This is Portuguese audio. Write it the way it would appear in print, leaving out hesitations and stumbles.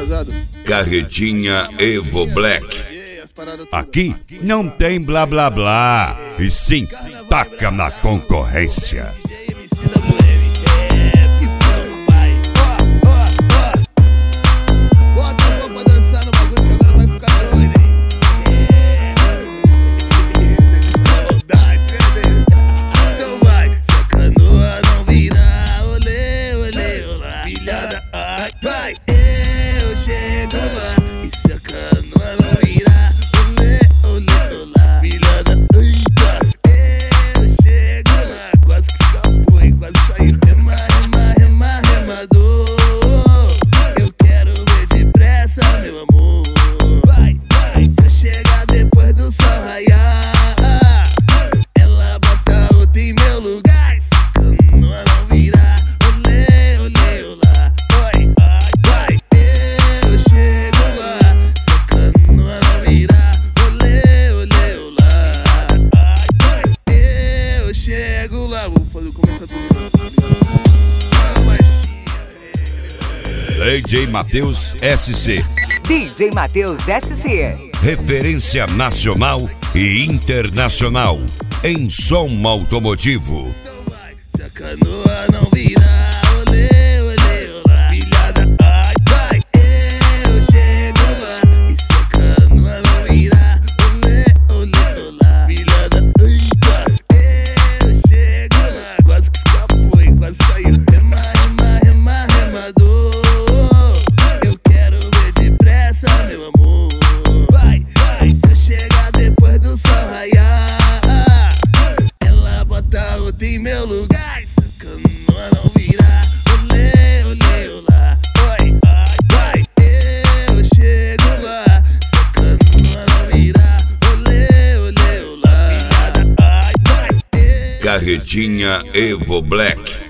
Carretinha Evo Black. Aqui não tem blá blá blá, e sim taca na concorrência. DJ Matheus SC. DJ Matheus SC. Referência nacional e internacional em som automotivo. Se a canoa não virar, olê, olê, olá. Filhada, ai, vai, eu chego lá. E se a canoa não virar, olê, olê, olá. Filhada, ai, vai, eu chego lá. Quase que escapou e quase saiu. Rema, rema, rema, remador. Eu quero ver depressa, meu amor. Vai, vai, se eu chegar depois do sol raiar, ela bota outra em meu lugar. Carretinha Evo Black.